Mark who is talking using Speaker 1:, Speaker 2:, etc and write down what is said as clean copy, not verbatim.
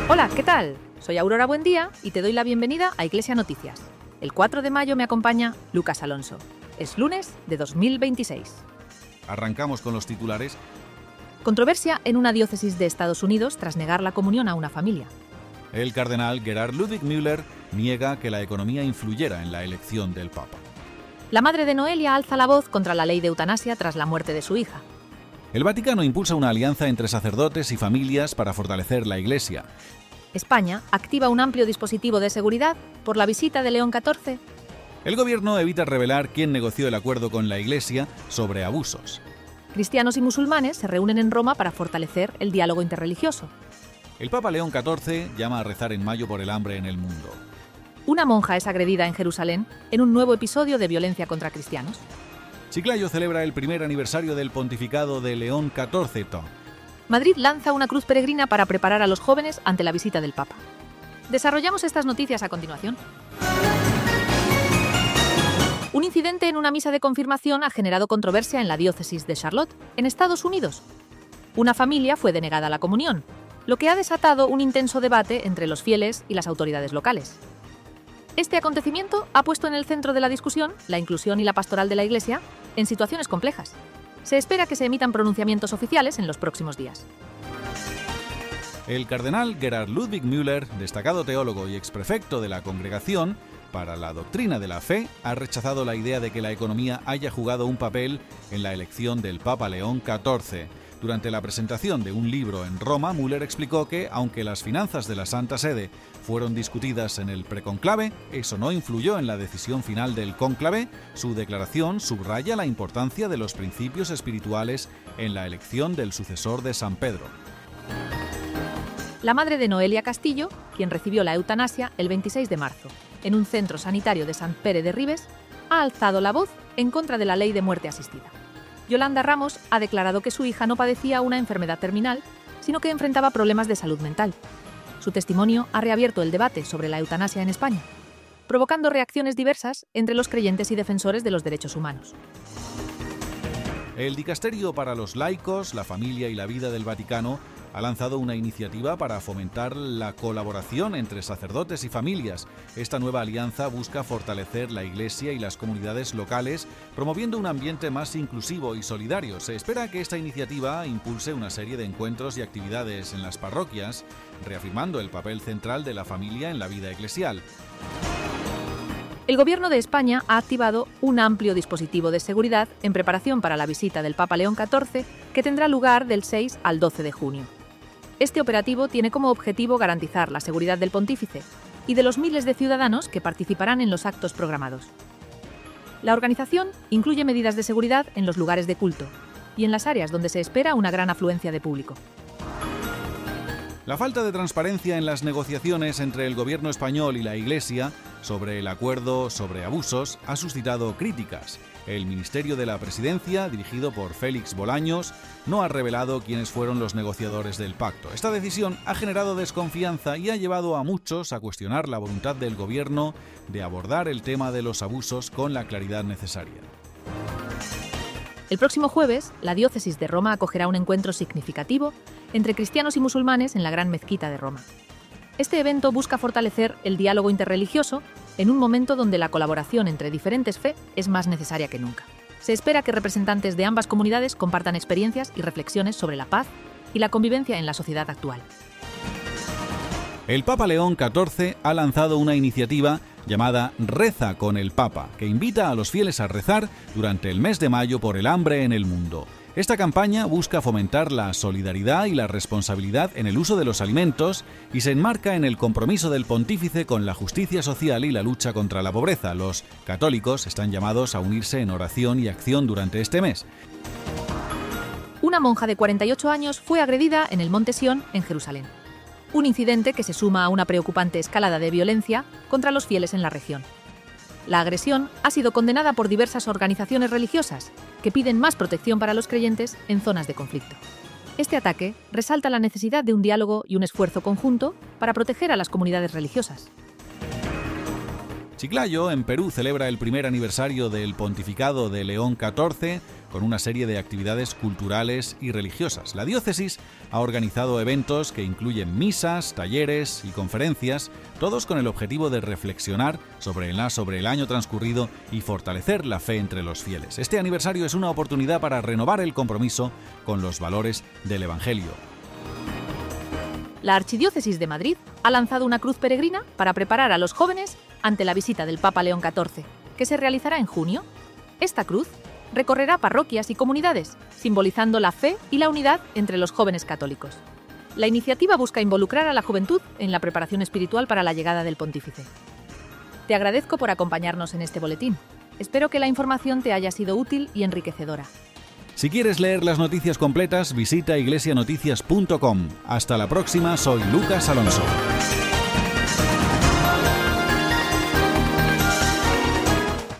Speaker 1: Hola, ¿qué tal? Soy Aurora Buendía y te doy la bienvenida a Iglesia Noticias. El 4 de mayo me acompaña Lucas Alonso. Es lunes de 2026.
Speaker 2: Arrancamos con los titulares.
Speaker 1: Controversia en una diócesis de Estados Unidos tras negar la comunión a una familia.
Speaker 2: El cardenal Gerhard Ludwig Müller niega que la economía influyera en la elección del Papa.
Speaker 1: La madre de Noelia alza la voz contra la ley de eutanasia tras la muerte de su hija.
Speaker 2: El Vaticano impulsa una alianza entre sacerdotes y familias para fortalecer la Iglesia.
Speaker 1: España activa un amplio dispositivo de seguridad por la visita de León XIV.
Speaker 2: El gobierno evita revelar quién negoció el acuerdo con la Iglesia sobre abusos.
Speaker 1: Cristianos y musulmanes se reúnen en Roma para fortalecer el diálogo interreligioso.
Speaker 2: El Papa León XIV llama a rezar en mayo por el hambre en el mundo.
Speaker 1: Una monja es agredida en Jerusalén en un nuevo episodio de violencia contra cristianos.
Speaker 2: Chiclayo celebra el primer aniversario del pontificado de León XIV.
Speaker 1: Madrid lanza una cruz peregrina para preparar a los jóvenes ante la visita del Papa. Desarrollamos estas noticias a continuación. Un incidente en una misa de confirmación ha generado controversia en la diócesis de Charlotte, en Estados Unidos. Una familia fue denegada la comunión, lo que ha desatado un intenso debate entre los fieles y las autoridades locales. Este acontecimiento ha puesto en el centro de la discusión la inclusión y la pastoral de la Iglesia en situaciones complejas. Se espera que se emitan pronunciamientos oficiales en los próximos días.
Speaker 2: El cardenal Gerhard Ludwig Müller, destacado teólogo y exprefecto de la Congregación para la Doctrina de la Fe, ha rechazado la idea de que la economía haya jugado un papel en la elección del Papa León XIV. Durante la presentación de un libro en Roma, Müller explicó que, aunque las finanzas de la Santa Sede fueron discutidas en el preconclave, eso no influyó en la decisión final del cónclave. Su declaración subraya la importancia de los principios espirituales en la elección del sucesor de San Pedro.
Speaker 1: La madre de Noelia Castillo, quien recibió la eutanasia el 26 de marzo en un centro sanitario de Sant Pere de Ribes, ha alzado la voz en contra de la ley de muerte asistida. Yolanda Ramos ha declarado que su hija no padecía una enfermedad terminal, sino que enfrentaba problemas de salud mental. Su testimonio ha reabierto el debate sobre la eutanasia en España, provocando reacciones diversas entre los creyentes y defensores de los derechos humanos.
Speaker 2: El Dicasterio para los Laicos, la Familia y la Vida del Vaticano ha lanzado una iniciativa para fomentar la colaboración entre sacerdotes y familias. Esta nueva alianza busca fortalecer la Iglesia y las comunidades locales, promoviendo un ambiente más inclusivo y solidario. Se espera que esta iniciativa impulse una serie de encuentros y actividades en las parroquias, reafirmando el papel central de la familia en la vida eclesial.
Speaker 1: El Gobierno de España ha activado un amplio dispositivo de seguridad en preparación para la visita del Papa León XIV, que tendrá lugar del 6 al 12 de junio. Este operativo tiene como objetivo garantizar la seguridad del pontífice y de los miles de ciudadanos que participarán en los actos programados. La organización incluye medidas de seguridad en los lugares de culto y en las áreas donde se espera una gran afluencia de público.
Speaker 2: La falta de transparencia en las negociaciones entre el gobierno español y la Iglesia sobre el acuerdo sobre abusos ha suscitado críticas. El Ministerio de la Presidencia, dirigido por Félix Bolaños, no ha revelado quiénes fueron los negociadores del pacto. Esta decisión ha generado desconfianza y ha llevado a muchos a cuestionar la voluntad del gobierno de abordar el tema de los abusos con la claridad necesaria.
Speaker 1: El próximo jueves, la diócesis de Roma acogerá un encuentro significativo entre cristianos y musulmanes en la Gran Mezquita de Roma. Este evento busca fortalecer el diálogo interreligioso en un momento donde la colaboración entre diferentes fe es más necesaria que nunca. Se espera que representantes de ambas comunidades compartan experiencias y reflexiones sobre la paz y la convivencia en la sociedad actual.
Speaker 2: El Papa León XIV ha lanzado una iniciativa llamada Reza con el Papa, que invita a los fieles a rezar durante el mes de mayo por el hambre en el mundo. Esta campaña busca fomentar la solidaridad y la responsabilidad en el uso de los alimentos y se enmarca en el compromiso del pontífice con la justicia social y la lucha contra la pobreza. Los católicos están llamados a unirse en oración y acción durante este mes.
Speaker 1: Una monja de 48 años fue agredida en el Monte Sión, en Jerusalén. Un incidente que se suma a una preocupante escalada de violencia contra los fieles en la región. La agresión ha sido condenada por diversas organizaciones religiosas que piden más protección para los creyentes en zonas de conflicto. Este ataque resalta la necesidad de un diálogo y un esfuerzo conjunto para proteger a las comunidades religiosas.
Speaker 2: Chiclayo, en Perú, celebra el primer aniversario del pontificado de León XIV con una serie de actividades culturales y religiosas. La diócesis ha organizado eventos que incluyen misas, talleres y conferencias, todos con el objetivo de reflexionar sobre el año transcurrido y fortalecer la fe entre los fieles. Este aniversario es una oportunidad para renovar el compromiso con los valores del Evangelio.
Speaker 1: La Archidiócesis de Madrid ha lanzado una cruz peregrina para preparar a los jóvenes ante la visita del Papa León XIV, que se realizará en junio. Esta cruz recorrerá parroquias y comunidades, simbolizando la fe y la unidad entre los jóvenes católicos. La iniciativa busca involucrar a la juventud en la preparación espiritual para la llegada del pontífice. Te agradezco por acompañarnos en este boletín. Espero que la información te haya sido útil y enriquecedora.
Speaker 2: Si quieres leer las noticias completas, visita iglesianoticias.com. Hasta la próxima, soy Lucas Alonso.